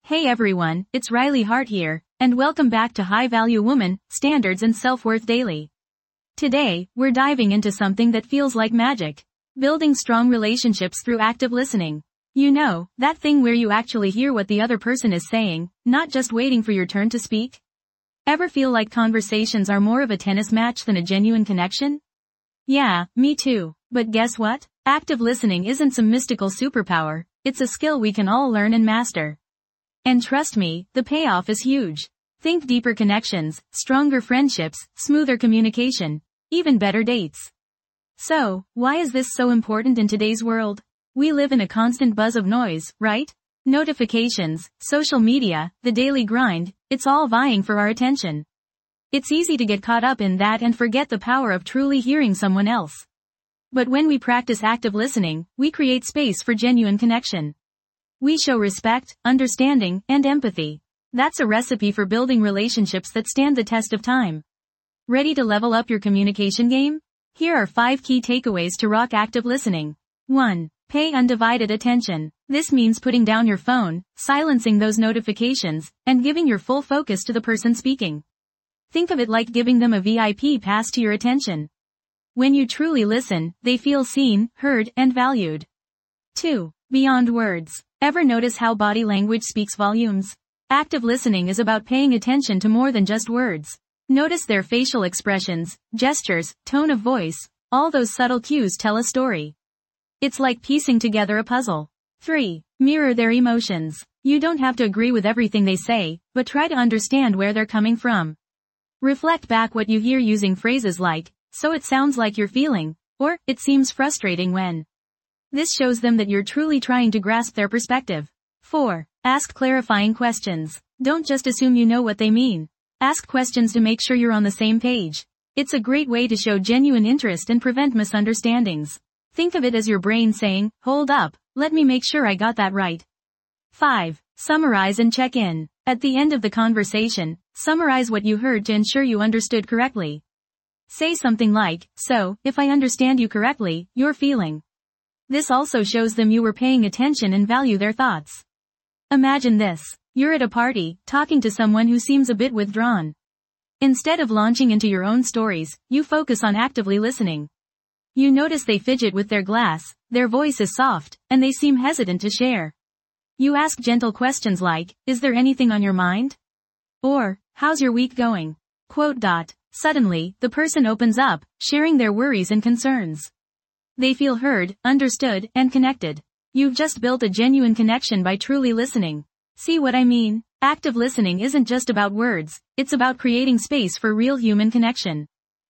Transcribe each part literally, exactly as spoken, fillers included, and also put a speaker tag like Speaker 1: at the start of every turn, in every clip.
Speaker 1: Hey everyone, it's Riley Hart here, and welcome back to High Value Woman, Standards and Self-Worth Daily. Today, we're diving into something that feels like magic. Building strong relationships through active listening. You know, that thing where you actually hear what the other person is saying, not just waiting for your turn to speak? Ever feel like conversations are more of a tennis match than a genuine connection? Yeah, me too. But guess what? Active listening isn't some mystical superpower, it's a skill we can all learn and master. And trust me, the payoff is huge. Think deeper connections, stronger friendships, smoother communication, even better dates. So, why is this so important in today's world? We live in a constant buzz of noise, right? Notifications, social media, the daily grind, it's all vying for our attention. It's easy to get caught up in that and forget the power of truly hearing someone else. But when we practice active listening, we create space for genuine connection. We show respect, understanding, and empathy. That's a recipe for building relationships that stand the test of time. Ready to level up your communication game? Here are five key takeaways to rock active listening. one. Pay undivided attention. This means putting down your phone, silencing those notifications, and giving your full focus to the person speaking. Think of it like giving them a V I P pass to your attention. When you truly listen, they feel seen, heard, and valued. two. Beyond words. Ever notice how body language speaks volumes? Active listening is about paying attention to more than just words. Notice their facial expressions, gestures, tone of voice. All those subtle cues tell a story. It's like piecing together a puzzle. three. Mirror their emotions. You don't have to agree with everything they say, but try to understand where they're coming from. Reflect back what you hear using phrases like, "So it sounds like you're feeling," or, "It seems frustrating when." This shows them that you're truly trying to grasp their perspective. four. Ask clarifying questions. Don't just assume you know what they mean. Ask questions to make sure you're on the same page. It's a great way to show genuine interest and prevent misunderstandings. Think of it as your brain saying, "Hold up, let me make sure I got that right." five. Summarize and check in. At the end of the conversation, summarize what you heard to ensure you understood correctly. Say something like, "So, if I understand you correctly, you're feeling." This also shows them you were paying attention and value their thoughts. Imagine this. You're at a party, talking to someone who seems a bit withdrawn. Instead of launching into your own stories, you focus on actively listening. You notice they fidget with their glass, their voice is soft, and they seem hesitant to share. You ask gentle questions like, "Is there anything on your mind?" Or, "How's your week going?" Quote dot. Suddenly, the person opens up, sharing their worries and concerns. They feel heard, understood, and connected. You've just built a genuine connection by truly listening. See what I mean? Active listening isn't just about words, it's about creating space for real human connection.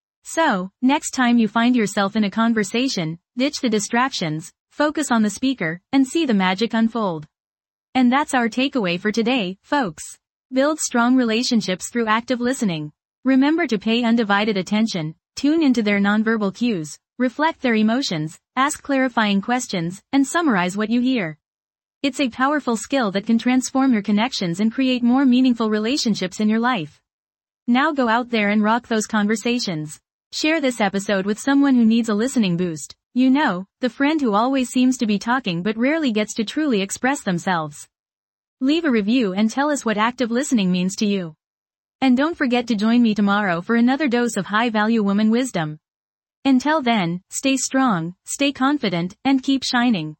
Speaker 1: So, next time you find yourself in a conversation, ditch the distractions, focus on the speaker, and see the magic unfold. And that's our takeaway for today, folks. Build strong relationships through active listening. Remember to pay undivided attention, tune into their nonverbal cues, reflect their emotions, ask clarifying questions, and summarize what you hear. It's a powerful skill that can transform your connections and create more meaningful relationships in your life. Now go out there and rock those conversations. Share this episode with someone who needs a listening boost. You know, the friend who always seems to be talking but rarely gets to truly express themselves. Leave a review and tell us what active listening means to you. And don't forget to join me tomorrow for another dose of high-value woman wisdom. Until then, stay strong, stay confident, and keep shining.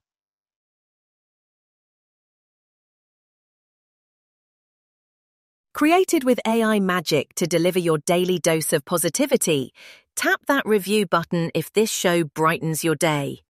Speaker 2: Created with A I magic to deliver your daily dose of positivity, tap that review button if this show brightens your day.